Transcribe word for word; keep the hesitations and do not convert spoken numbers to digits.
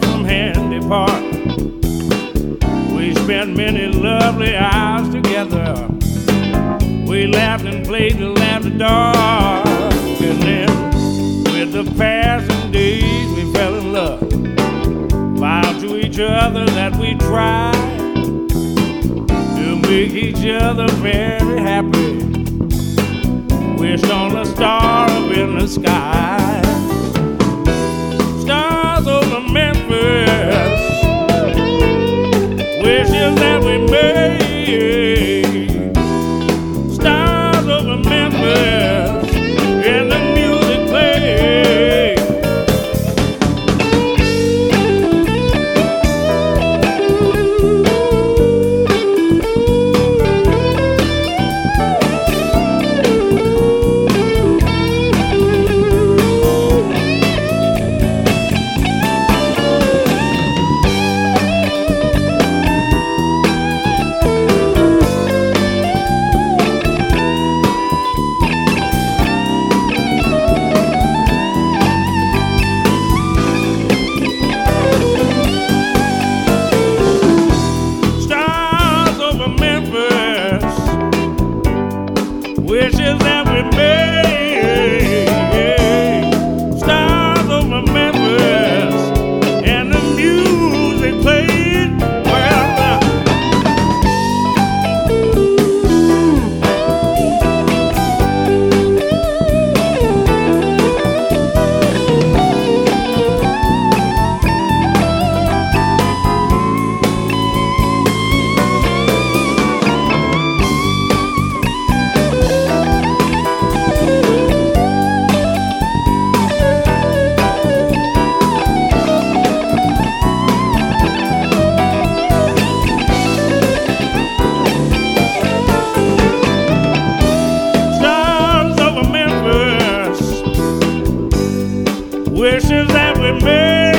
from Handy Park. We spent many lovely hours together. We laughed and played till after dark. And then, with the passing days, we fell in love. Vowed to each other that we'd try to make each other very happy. Wished on a star up in the sky. Stars over Memphis, wishes that we made. Stars over Memphis, and the music played. Wishes that we made. Stars over Memphis, and the music played. Well, wishes that we made.